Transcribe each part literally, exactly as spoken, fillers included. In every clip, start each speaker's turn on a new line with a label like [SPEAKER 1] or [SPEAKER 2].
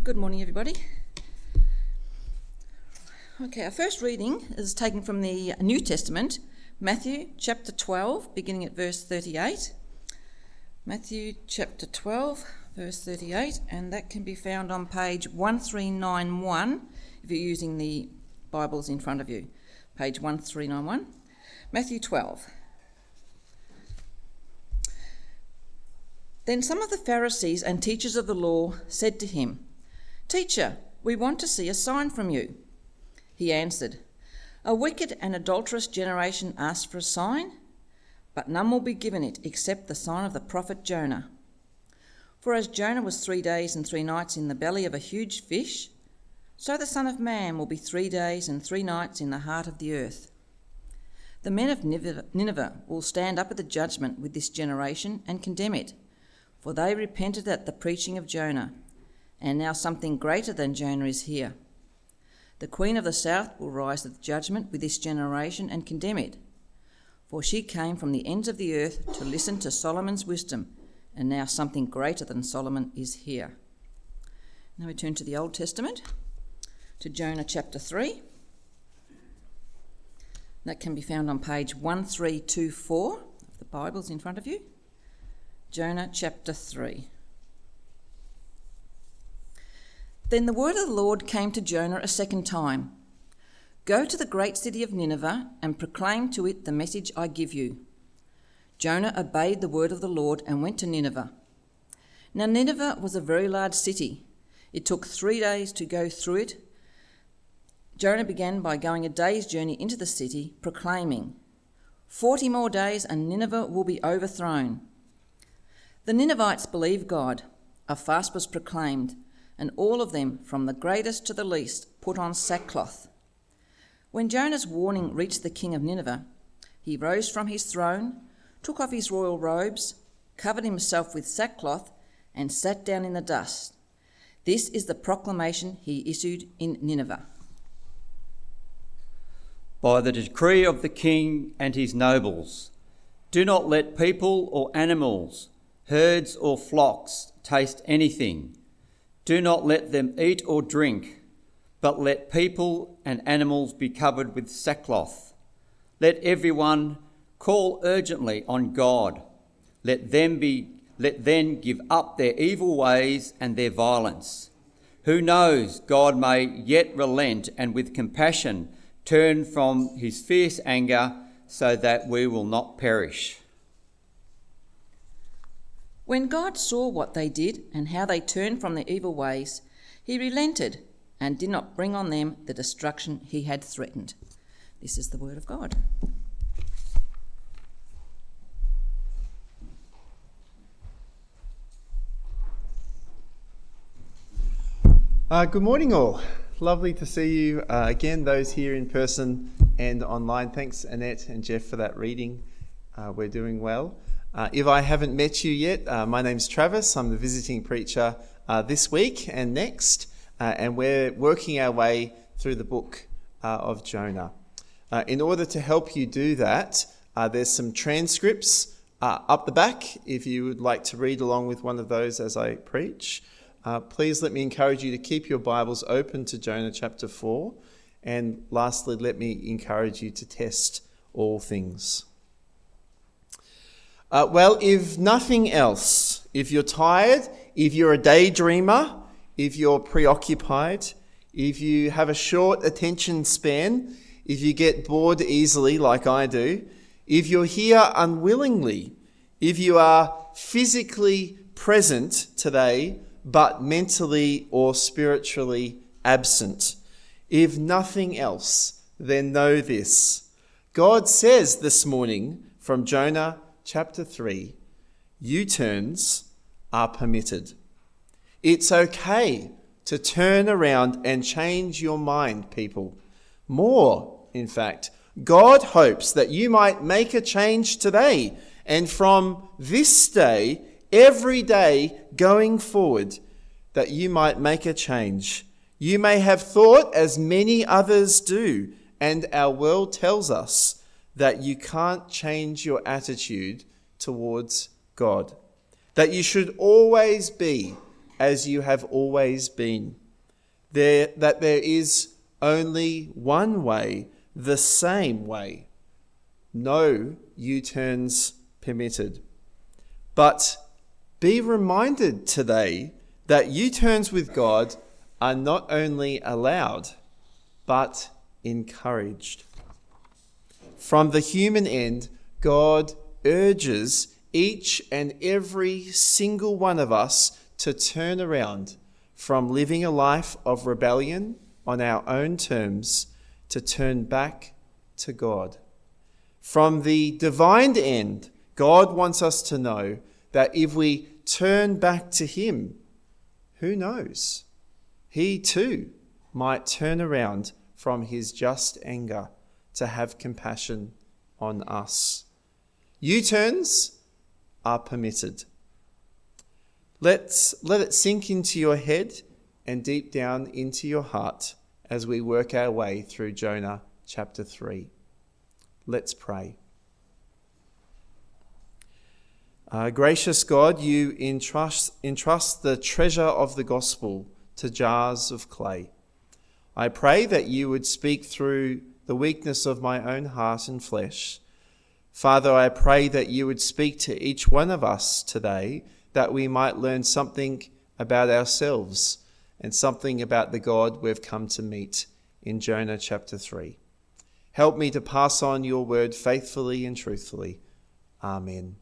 [SPEAKER 1] Good morning, everybody. Okay, our first reading is taken from the New Testament, Matthew chapter twelve, beginning at verse thirty-eight. Matthew chapter twelve, verse thirty-eight, and that can be found on page one three nine one if you're using the Bibles in front of you. Page one three nine one. Matthew twelve. Then some of the Pharisees and teachers of the law said to him, "Teacher, we want to see a sign from you." He answered, "A wicked and adulterous generation asks for a sign, but none will be given it except the sign of the prophet Jonah. For as Jonah was three days and three nights in the belly of a huge fish, so the Son of Man will be three days and three nights in the heart of the earth. The men of Nineveh will stand up at the judgment with this generation and condemn it, for they repented at the preaching of Jonah, and now something greater than Jonah is here. The Queen of the South will rise at the judgment with this generation and condemn it, for she came from the ends of the earth to listen to Solomon's wisdom, and now something greater than Solomon is here." Now we turn to the Old Testament, to Jonah chapter three. That can be found on page one three two four of the Bibles in front of you. Jonah chapter three. Then the word of the Lord came to Jonah a second time. "Go to the great city of Nineveh and proclaim to it the message I give you." Jonah obeyed the word of the Lord and went to Nineveh. Now Nineveh was a very large city. It took three days to go through it. Jonah began by going a day's journey into the city, proclaiming, "Forty more days and Nineveh will be overthrown." The Ninevites believed God. A fast was proclaimed, and all of them, from the greatest to the least, put on sackcloth. When Jonah's warning reached the king of Nineveh, he rose from his throne, took off his royal robes, covered himself with sackcloth, and sat down in the dust. This is the proclamation he issued in Nineveh.
[SPEAKER 2] By the decree of the king and his nobles, do not let people or animals, herds or flocks taste anything. Do not let them eat or drink, but let people and animals be covered with sackcloth. Let everyone call urgently on God. Let them be, let them give up their evil ways and their violence. Who knows, God may yet relent and with compassion turn from his fierce anger so that we will not perish.
[SPEAKER 1] When God saw what they did and how they turned from their evil ways, he relented and did not bring on them the destruction he had threatened. This is the word of God.
[SPEAKER 3] Uh, good morning all. Lovely to see you uh, again, those here in person and online. Thanks Annette and Jeff for that reading. Uh, we're doing well. Uh, if I haven't met you yet, uh, my name's Travis. I'm the visiting preacher uh, this week and next, uh, and we're working our way through the book uh, of Jonah. Uh, in order to help you do that, uh, there's some transcripts uh, up the back if you would like to read along with one of those as I preach. Uh, please let me encourage you to keep your Bibles open to Jonah chapter four, and lastly, let me encourage you to test all things. Uh, well, if nothing else, if you're tired, if you're a daydreamer, if you're preoccupied, if you have a short attention span, if you get bored easily like I do, if you're here unwillingly, if you are physically present today but mentally or spiritually absent, if nothing else, then know this. God says this morning from Jonah Chapter three, U-turns are permitted. It's okay to turn around and change your mind, people. More, in fact, God hopes that you might make a change today, and from this day, every day going forward, that you might make a change. You may have thought, as many others do, and our world tells us, that you can't change your attitude towards God. That you should always be as you have always been. There, that there is only one way, the same way. No U-turns permitted. But be reminded today that U-turns with God are not only allowed, but encouraged. From the human end, God urges each and every single one of us to turn around from living a life of rebellion on our own terms to turn back to God. From the divine end, God wants us to know that if we turn back to him, who knows? He too might turn around from his just anger to have compassion on us. U-turns are permitted. Let's let it sink into your head and deep down into your heart as we work our way through Jonah chapter three. Let's pray. Uh, gracious God, you entrust, entrust the treasure of the gospel to jars of clay. I pray that you would speak through the weakness of my own heart and flesh. Father, I pray that you would speak to each one of us today, that we might learn something about ourselves and something about the God we've come to meet in Jonah chapter three. Help me to pass on your word faithfully and truthfully. Amen.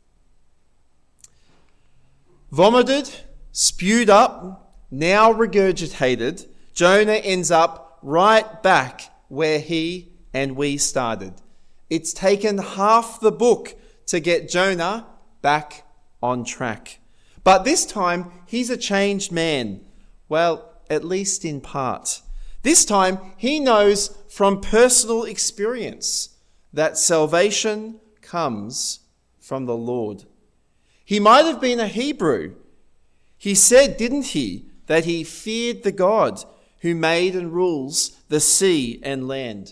[SPEAKER 3] Vomited, spewed up, now regurgitated, Jonah ends up right back where he and we started. It's taken half the book to get Jonah back on track. But this time, he's a changed man. Well, at least in part. This time, he knows from personal experience that salvation comes from the Lord. He might have been a Hebrew. He said, didn't he, that he feared the God who made and rules the sea and land.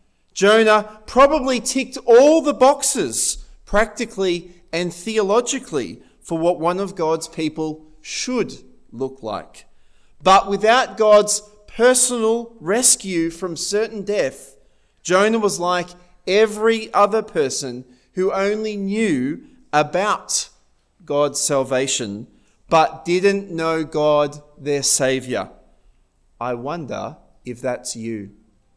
[SPEAKER 3] Jonah probably ticked all the boxes, practically and theologically, for what one of God's people should look like. But without God's personal rescue from certain death, Jonah was like every other person who only knew about God's salvation, but didn't know God, their Saviour. I wonder if that's you.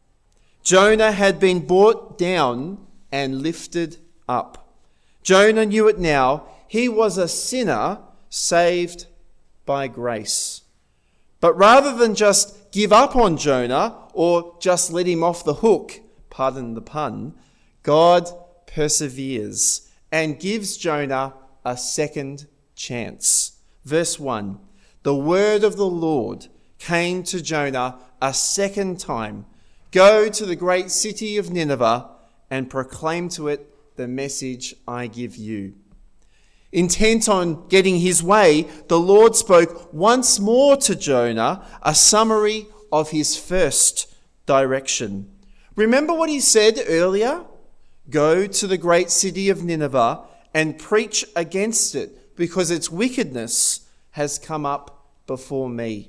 [SPEAKER 3] Jonah had been brought down and lifted up. Jonah knew it now. He was a sinner saved by grace. But rather than just give up on Jonah or just let him off the hook, pardon the pun, God perseveres and gives Jonah a second chance. Verse one, the word of the Lord came to Jonah a second time. Go to the great city of Nineveh and proclaim to it the message I give you. Intent on getting his way, the Lord spoke once more to Jonah, a summary of his first direction. Remember what he said earlier? Go to the great city of Nineveh and preach against it, because its wickedness has come up before me.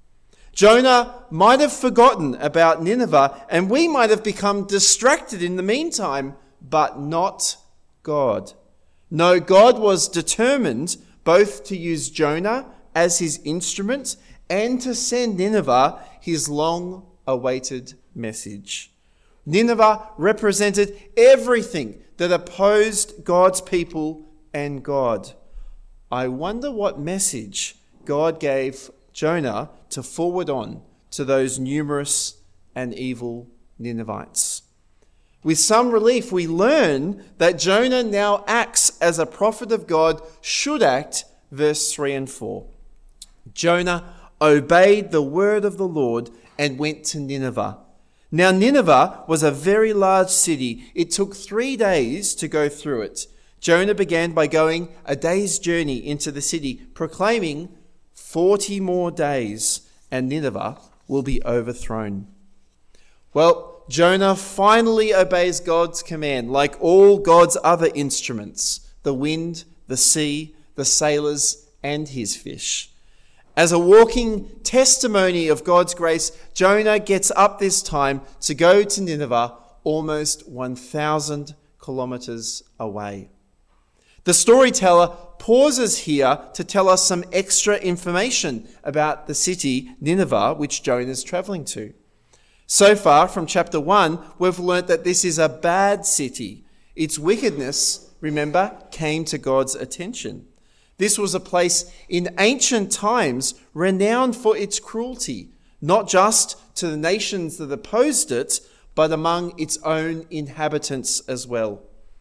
[SPEAKER 3] Jonah might have forgotten about Nineveh, and we might have become distracted in the meantime, but not God. No, God was determined both to use Jonah as his instrument and to send Nineveh his long-awaited message. Nineveh represented everything that opposed God's people and God. I wonder what message God gave Jonah to forward on to those numerous and evil Ninevites. With some relief, we learn that Jonah now acts as a prophet of God should act, verse three and four. Jonah obeyed the word of the Lord and went to Nineveh. Now Nineveh was a very large city. It took three days to go through it. Jonah began by going a day's journey into the city, proclaiming forty more days and Nineveh will be overthrown. Well, Jonah finally obeys God's command, like all God's other instruments, the wind, the sea, the sailors, and his fish. As a walking testimony of God's grace, Jonah gets up this time to go to Nineveh, almost one thousand kilometres away. The storyteller pauses here to tell us some extra information about the city Nineveh, which Jonah is travelling to. So far from chapter one, we've learnt that this is a bad city. Its wickedness, remember, came to God's attention. This was a place in ancient times renowned for its cruelty, not just to the nations that opposed it, but among its own inhabitants as well.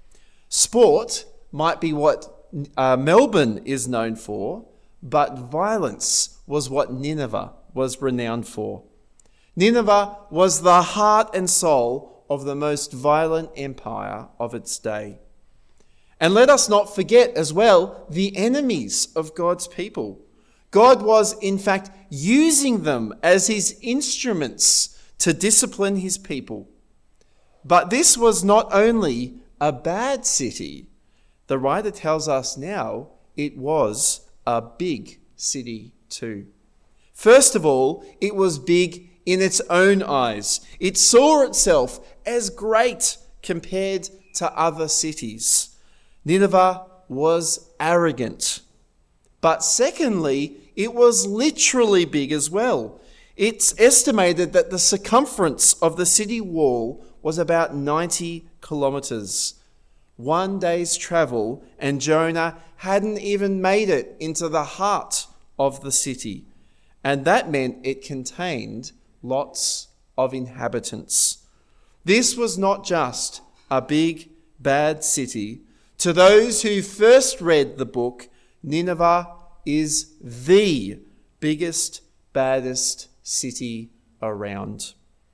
[SPEAKER 3] Sport might be what uh, Melbourne is known for, but violence was what Nineveh was renowned for. Nineveh was the heart and soul of the most violent empire of its day. And let us not forget as well the enemies of God's people. God was in fact using them as his instruments to discipline his people. But this was not only a bad city. The writer tells us now it was a big city too. First of all, it was big in its own eyes. It saw itself as great compared to other cities. Nineveh was arrogant. But secondly, it was literally big as well. It's estimated that the circumference of the city wall was about ninety kilometres. One day's travel, and Jonah hadn't even made it into the heart of the city. And that meant it contained lots of inhabitants. This was not just a big, bad city. To those who first read the book, Nineveh is the biggest, baddest city around.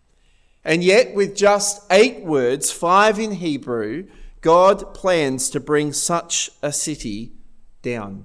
[SPEAKER 3] And yet, with just eight words, five in Hebrew, God plans to bring such a city down.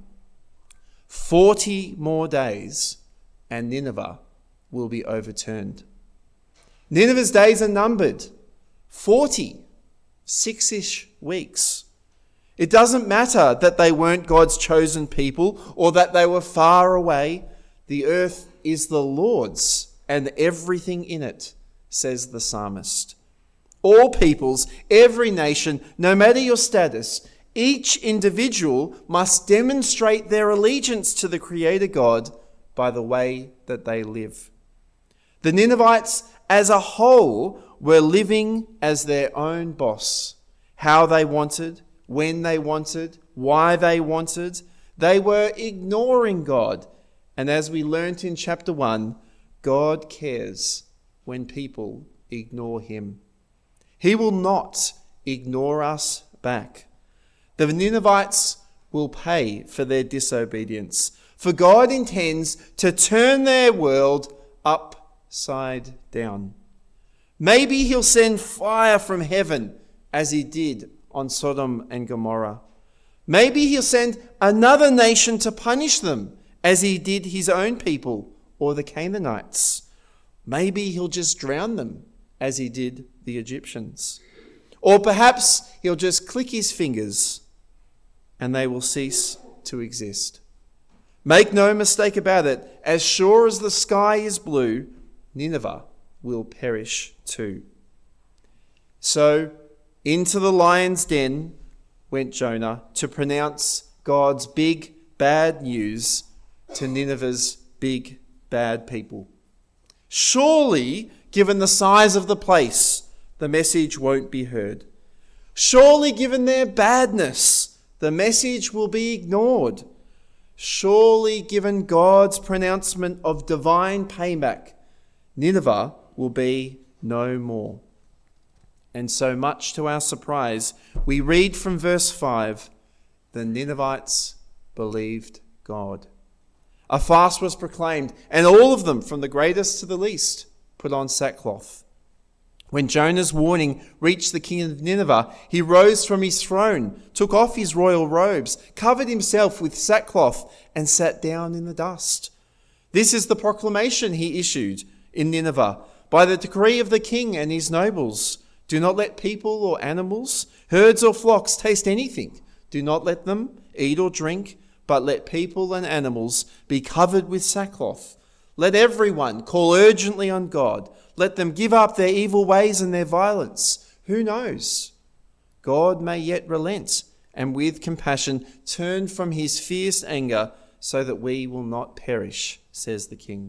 [SPEAKER 3] Forty more days, and Nineveh will be overturned. Nineveh's days are numbered. Forty, six-ish weeks. It doesn't matter that they weren't God's chosen people or that they were far away. The earth is the Lord's and everything in it, says the psalmist. All peoples, every nation, no matter your status, each individual must demonstrate their allegiance to the Creator God by the way that they live. The Ninevites as a whole were living as their own boss, how they wanted, when they wanted, why they wanted. They were ignoring God. And as we learnt in chapter one, God cares when people ignore him. He will not ignore us back. The Ninevites will pay for their disobedience, for God intends to turn their world upside down. Maybe he'll send fire from heaven as he did on Sodom and Gomorrah. Maybe he'll send another nation to punish them as he did his own people or the Canaanites. Maybe he'll just drown them as he did the Egyptians. Or perhaps he'll just click his fingers and they will cease to exist. Make no mistake about it, as sure as the sky is blue, Nineveh will perish too. So, into the lion's den went Jonah to pronounce God's big, bad news to Nineveh's big, bad people. Surely, given the size of the place, the message won't be heard. Surely, given their badness, the message will be ignored. Surely, given God's pronouncement of divine payback, Nineveh will be no more. And so much to our surprise, we read from verse five, the Ninevites believed God. A fast was proclaimed, and all of them, from the greatest to the least, put on sackcloth. When Jonah's warning reached the king of Nineveh, he rose from his throne, took off his royal robes, covered himself with sackcloth, and sat down in the dust. This is the proclamation he issued in Nineveh by the decree of the king and his nobles. Do not let people or animals, herds or flocks taste anything. Do not let them eat or drink, but let people and animals be covered with sackcloth. Let everyone call urgently on God. Let them give up their evil ways and their violence. Who knows? God may yet relent and with compassion turn from his fierce anger so that we will not perish, says the King.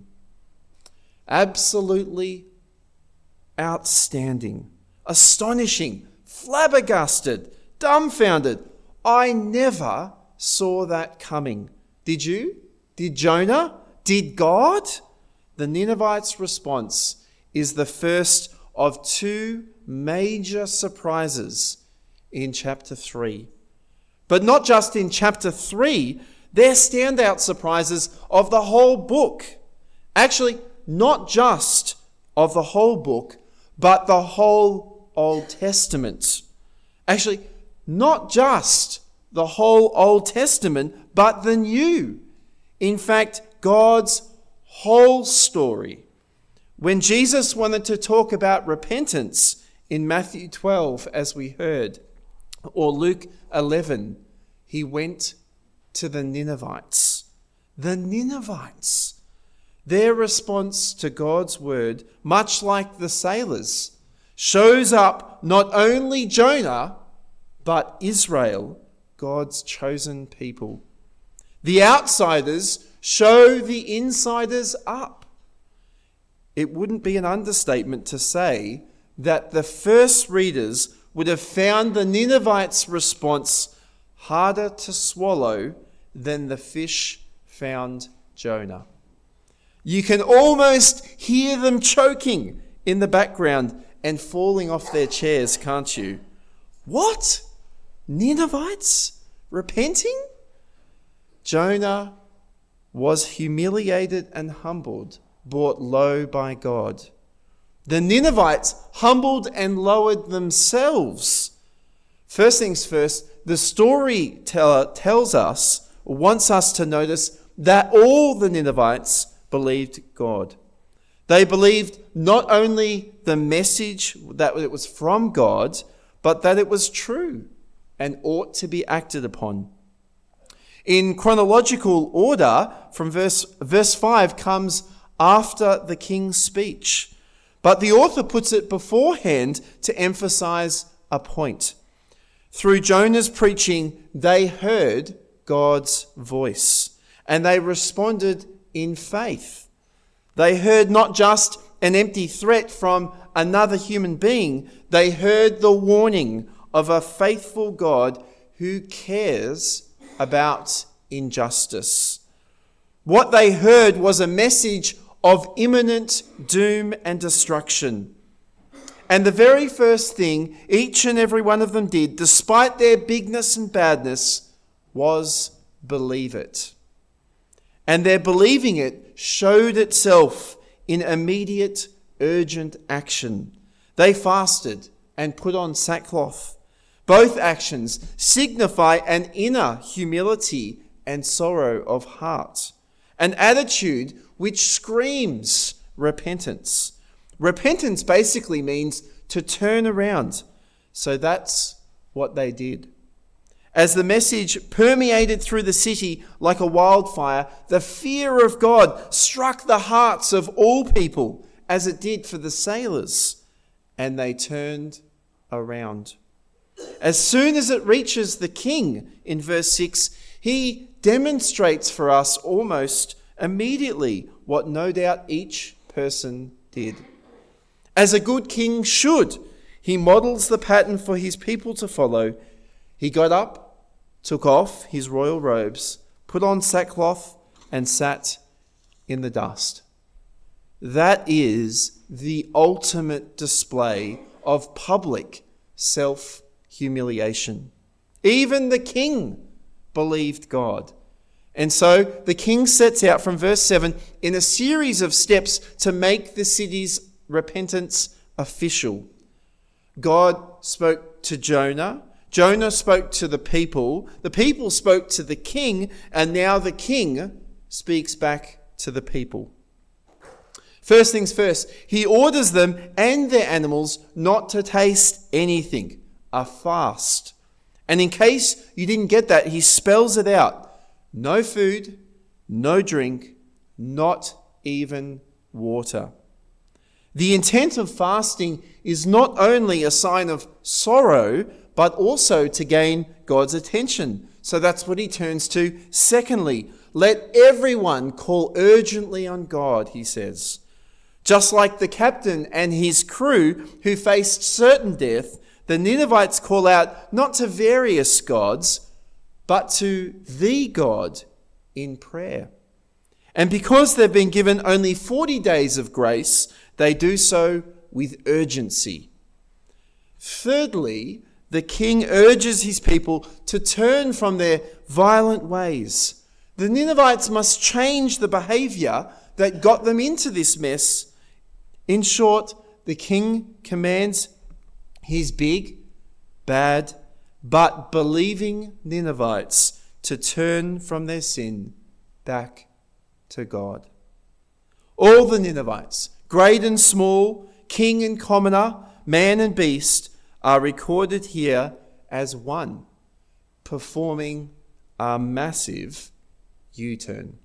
[SPEAKER 3] Absolutely outstanding, astonishing, flabbergasted, dumbfounded. I never saw that coming. Did you? Did Jonah? Did God? The Ninevites' response is the first of two major surprises in chapter three. But not just in chapter three, they're standout surprises of the whole book. Actually, not just of the whole book, but the whole Old Testament. Actually, not just the whole Old Testament, but the New. In fact, God's whole story. When Jesus wanted to talk about repentance in Matthew twelve, as we heard, or Luke eleven, he went to the Ninevites. The Ninevites. Their response to God's word, much like the sailors, shows up not only Jonah, but Israel, God's chosen people. The outsiders show the insiders up. It wouldn't be an understatement to say that the first readers would have found the Ninevites' response harder to swallow than the fish found Jonah. You can almost hear them choking in the background and falling off their chairs, can't you? What? Ninevites? Repenting? Jonah was humiliated and humbled, brought low by God. The Ninevites humbled and lowered themselves. First things first, the storyteller tells us, wants us to notice that all the Ninevites believed God. They believed not only the message that it was from God, but that it was true and ought to be acted upon. In chronological order, from verse, verse five comes after the king's speech. But the author puts it beforehand to emphasize a point. Through Jonah's preaching, they heard God's voice and they responded in faith. They heard not just an empty threat from another human being, they heard the warning of a faithful God who cares about injustice. What they heard was a message of imminent doom and destruction. And the very first thing each and every one of them did, despite their bigness and badness, was believe it. And their believing it showed itself in immediate, urgent action. They fasted and put on sackcloth. Both actions signify an inner humility and sorrow of heart, an attitude which screams repentance. Repentance basically means to turn around. So that's what they did. As the message permeated through the city like a wildfire, the fear of God struck the hearts of all people, as it did for the sailors, and they turned around. As soon as it reaches the king in verse six, he demonstrates for us almost immediately what no doubt each person did. As a good king should, he models the pattern for his people to follow. He got up, took off his royal robes, put on sackcloth, and sat in the dust. That is the ultimate display of public self-humiliation. Even the king believed God. And so the king sets out from verse seven in a series of steps to make the city's repentance official. God spoke to Jonah. Jonah spoke to the people. The people spoke to the king. And now the king speaks back to the people. First things first, he orders them and their animals not to taste anything, a fast. And in case you didn't get that, he spells it out. No food, no drink, not even water. The intent of fasting is not only a sign of sorrow, but also to gain God's attention. So that's what he turns to. Secondly, let everyone call urgently on God, he says. Just like the captain and his crew who faced certain death, the Ninevites call out not to various gods, but to the God in prayer. And because they've been given only forty days of grace, they do so with urgency. Thirdly, the king urges his people to turn from their violent ways. The Ninevites must change the behavior that got them into this mess. In short, the king commands his big, bad, but believing Ninevites to turn from their sin back to God. All the Ninevites, great and small, king and commoner, man and beast, are recorded here as one, performing a massive U-turn.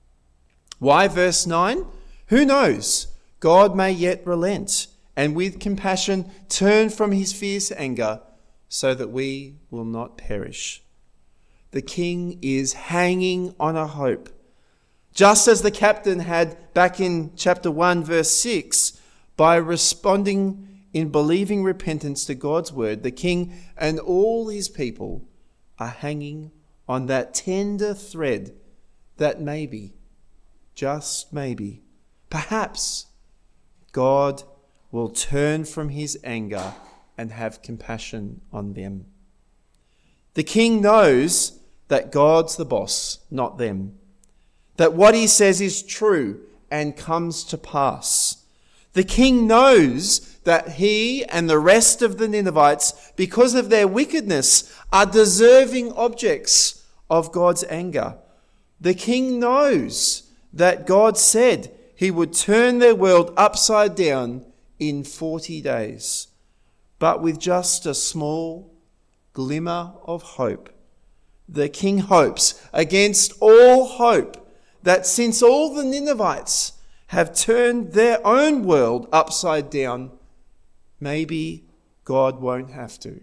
[SPEAKER 3] Why verse nine? Who knows? God may yet relent and with compassion turn from his fierce anger so that we will not perish. The king is hanging on a hope. Just as the captain had back in chapter one, verse six, by responding in believing repentance to God's word, the king and all his people are hanging on that tender thread that maybe, just maybe, perhaps God will turn from his anger and have compassion on them. The king knows that God's the boss, not them. That what he says is true and comes to pass. The king knows that he and the rest of the Ninevites, because of their wickedness, are deserving objects of God's anger. The king knows that God said he would turn their world upside down in forty days. But with just a small glimmer of hope, the king hopes against all hope that since all the Ninevites have turned their own world upside down, maybe God won't have to.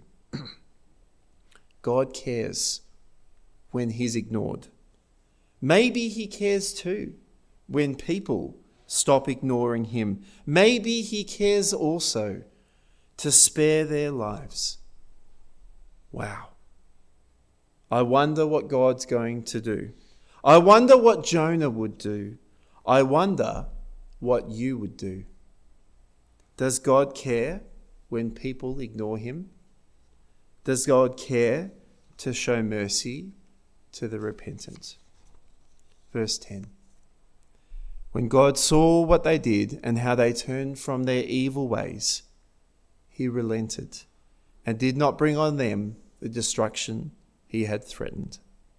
[SPEAKER 3] God cares when he's ignored. Maybe he cares too when people stop ignoring him. Maybe he cares also to spare their lives. Wow. I wonder what God's going to do. I wonder what Jonah would do. I wonder what you would do. Does God care when people ignore him? Does God care to show mercy to the repentant? Verse ten. When God saw what they did and how they turned from their evil ways, he relented and did not bring on them the destruction he had threatened.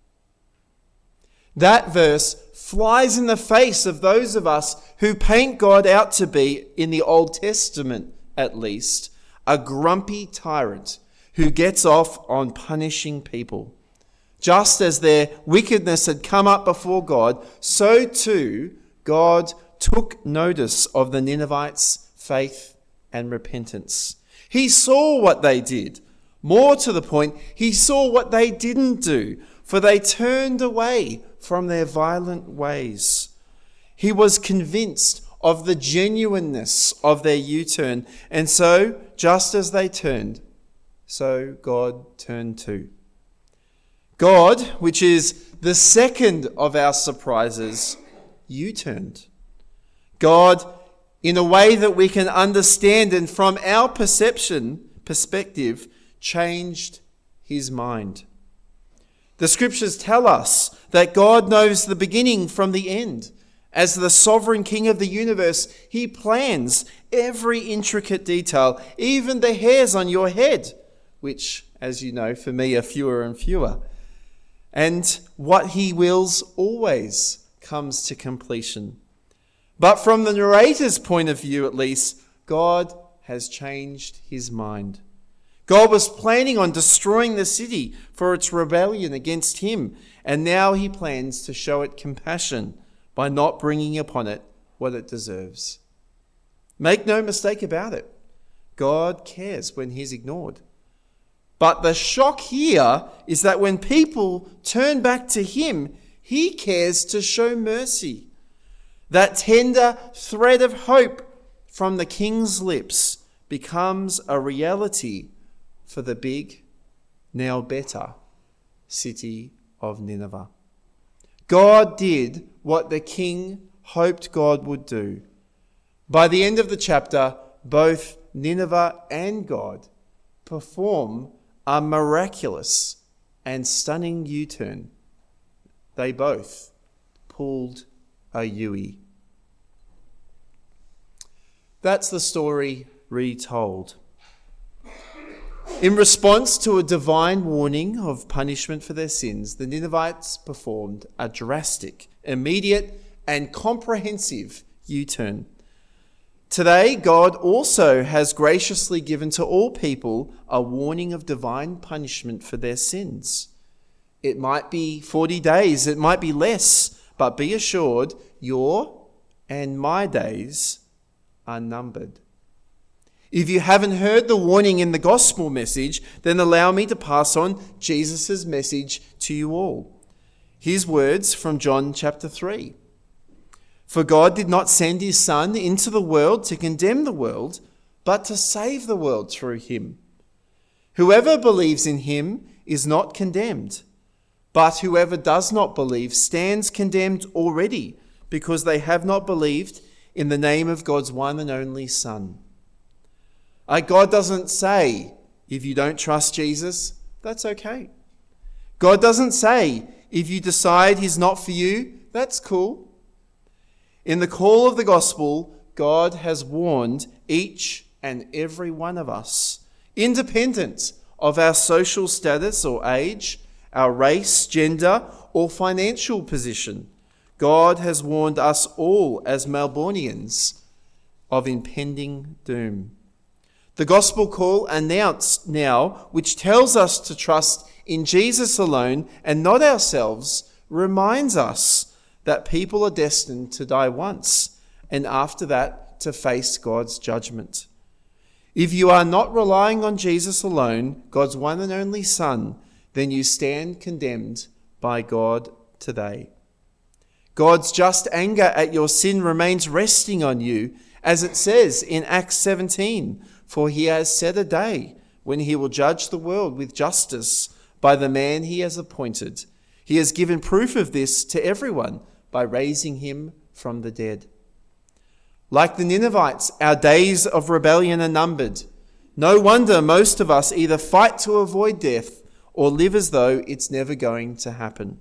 [SPEAKER 3] That verse flies in the face of those of us who paint God out to be, in the Old Testament at least, a grumpy tyrant who gets off on punishing people. Just as their wickedness had come up before God, so too God took notice of the Ninevites' faith and repentance. He saw what they did. More to the point, he saw what they didn't do, for they turned away from their violent ways. He was convinced of the genuineness of their U-turn, and so, just as they turned, so God turned too. God, which is the second of our surprises, U-turned. God, in a way that we can understand and from our perception, perspective, changed his mind. The scriptures tell us that God knows the beginning from the end. As the sovereign king of the universe, he plans every intricate detail, even the hairs on your head, which, as you know, for me are fewer and fewer. And what he wills always comes to completion. But from the narrator's point of view, at least, God has changed his mind. God was planning on destroying the city for its rebellion against him, and now he plans to show it compassion by not bringing upon it what it deserves. Make no mistake about it. God cares when he's ignored. But the shock here is that when people turn back to him, he cares to show mercy. That tender thread of hope from the king's lips becomes a reality for the big, now better, city of Nineveh. God did what the king hoped God would do. By the end of the chapter, both Nineveh and God perform a miraculous and stunning U-turn. They both pulled a U-E. That's the story retold. In response to a divine warning of punishment for their sins, the Ninevites performed a drastic, immediate, and comprehensive U-turn. Today, God also has graciously given to all people a warning of divine punishment for their sins. It might be forty days, it might be less, but be assured your and my days are numbered. If you haven't heard the warning in the gospel message, then allow me to pass on Jesus' message to you all. His words from John chapter three. For God did not send his Son into the world to condemn the world, but to save the world through him. Whoever believes in him is not condemned, but whoever does not believe stands condemned already, because they have not believed in the name of God's one and only Son. Uh, God doesn't say, if you don't trust Jesus, that's okay. God doesn't say, if you decide he's not for you, that's cool. In the call of the gospel, God has warned each and every one of us, independent of our social status or age, our race, gender, or financial position. God has warned us all as Melbourneians of impending doom. The gospel call announced now, which tells us to trust in Jesus alone and not ourselves, reminds us that people are destined to die once, and after that to face God's judgment. If you are not relying on Jesus alone, God's one and only Son, then you stand condemned by God today. God's just anger at your sin remains resting on you, as it says in Acts seventeen, for he has set a day when he will judge the world with justice by the man he has appointed. He has given proof of this to everyone by raising him from the dead. Like the Ninevites, our days of rebellion are numbered. No wonder most of us either fight to avoid death or live as though it's never going to happen.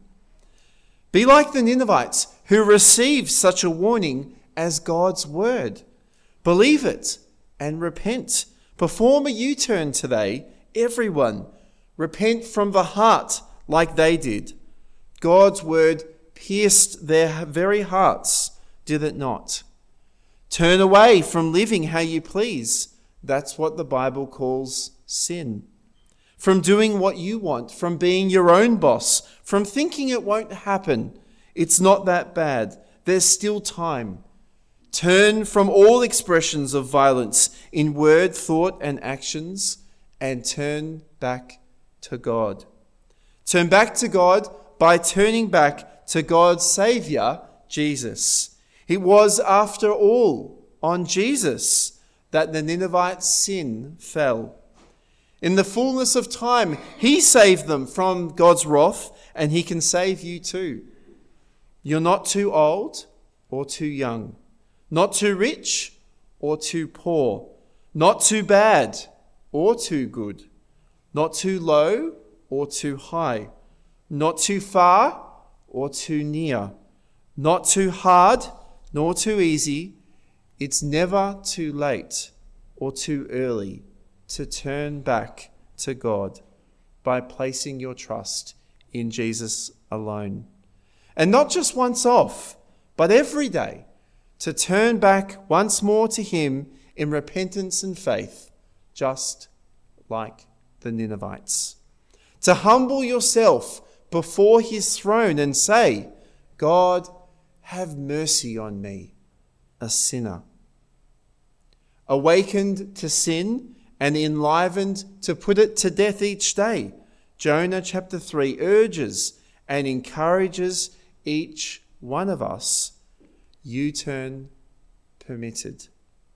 [SPEAKER 3] Be like the Ninevites who received such a warning as God's word. Believe it and repent. Perform a U-turn today, everyone. Repent from the heart like they did. God's word pierced their very hearts, did it not? Turn away from living how you please. That's what the Bible calls sin. From doing what you want, from being your own boss, from thinking it won't happen. It's not that bad. There's still time. Turn from all expressions of violence in word, thought, and actions, and turn back to God. Turn back to God by turning back to God's Saviour, Jesus. It was, after all, on Jesus that the Ninevites' sin fell. In the fullness of time, he saved them from God's wrath, and he can save you too. You're not too old or too young, not too rich or too poor, not too bad or too good, not too low or too high, not too far or too near, not too hard nor too easy. It's never too late or too early to turn back to God by placing your trust in Jesus alone. And not just once off, but every day, to turn back once more to him in repentance and faith, just like the Ninevites. To humble yourself before his throne and say, God, have mercy on me, a sinner. Awakened to sin and enlivened to put it to death each day, Jonah chapter three urges and encourages each one of us, U-turn permitted.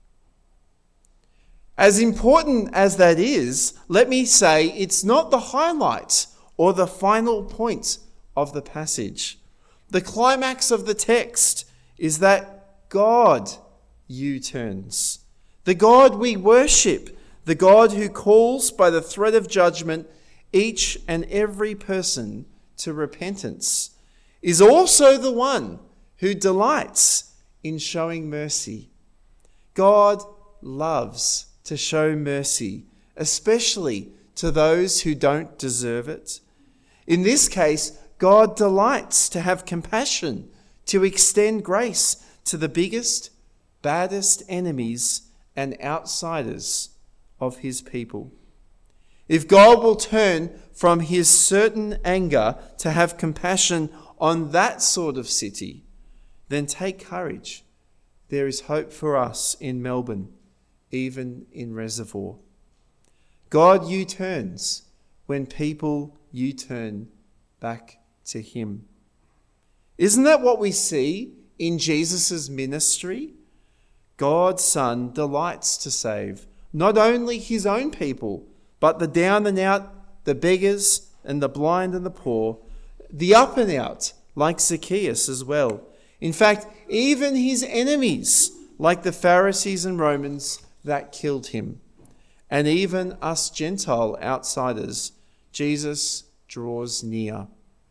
[SPEAKER 3] As important as that is, let me say it's not the highlight or the final point of the passage. The climax of the text is that God U-turns. The God we worship, the God who calls by the threat of judgment each and every person to repentance, is also the one who delights in showing mercy. God loves to show mercy, especially to those who don't deserve it. In this case, God delights to have compassion, to extend grace to the biggest, baddest enemies and outsiders of his people. If God will turn from his certain anger to have compassion on that sort of city, then take courage. There is hope for us in Melbourne, even in Reservoir. God U-turns when people U-turn back to him. Isn't that what we see in Jesus' ministry? God's Son delights to save not only his own people, but the down and out, the beggars and the blind and the poor, the up and out, like Zacchaeus as well. In fact, even his enemies, like the Pharisees and Romans that killed him. And even us Gentile outsiders, Jesus draws near.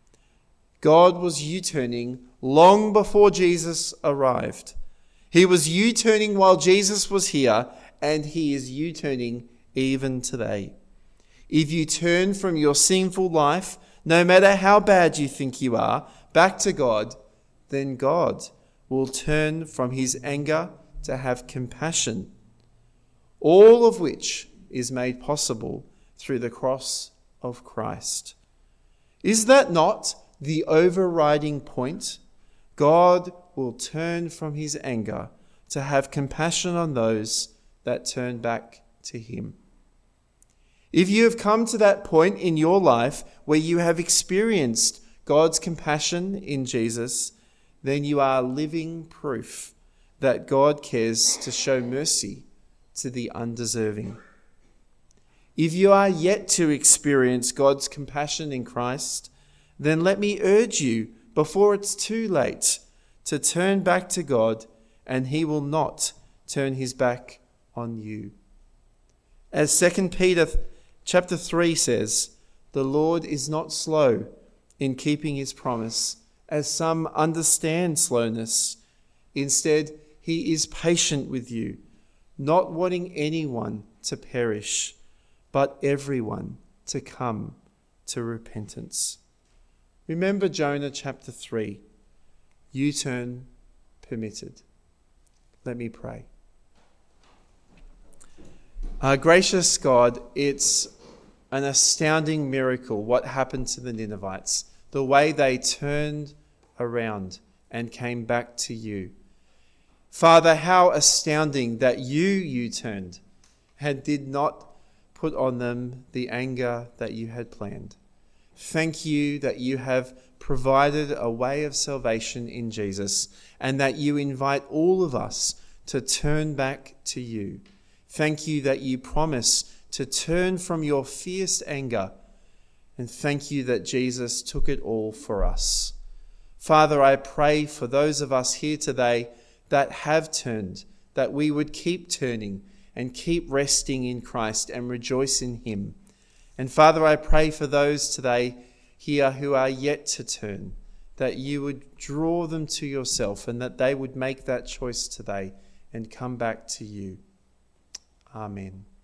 [SPEAKER 3] God was U-turning long before Jesus arrived. He was U-turning while Jesus was here, and he is U-turning even today. If you turn from your sinful life, no matter how bad you think you are, back to God, then God will turn from his anger to have compassion, all of which is made possible through the cross of Christ. Is that not the overriding point? God will turn from his anger to have compassion on those that turn back to him. If you have come to that point in your life where you have experienced God's compassion in Jesus, then you are living proof that God cares to show mercy to the undeserving. If you are yet to experience God's compassion in Christ, then let me urge you, before it's too late, to turn back to God, and he will not turn his back on you. As Second Peter chapter three says, the Lord is not slow in keeping his promise, as some understand slowness. Instead, he is patient with you, not wanting anyone to perish, but everyone to come to repentance. Remember Jonah chapter three, U-turn permitted. Let me pray. Uh, gracious God, it's an astounding miracle what happened to the Ninevites, the way they turned around and came back to you. Father, how astounding that you U-turned and did not put on them the anger that you had planned. Thank you that you have provided a way of salvation in Jesus, and that you invite all of us to turn back to you. Thank you that you promise to turn from your fierce anger, and thank you that Jesus took it all for us. Father, I pray for those of us here today that have turned, that we would keep turning and keep resting in Christ and rejoice in him. And Father, I pray for those today here who are yet to turn, that you would draw them to yourself and that they would make that choice today and come back to you. Amen.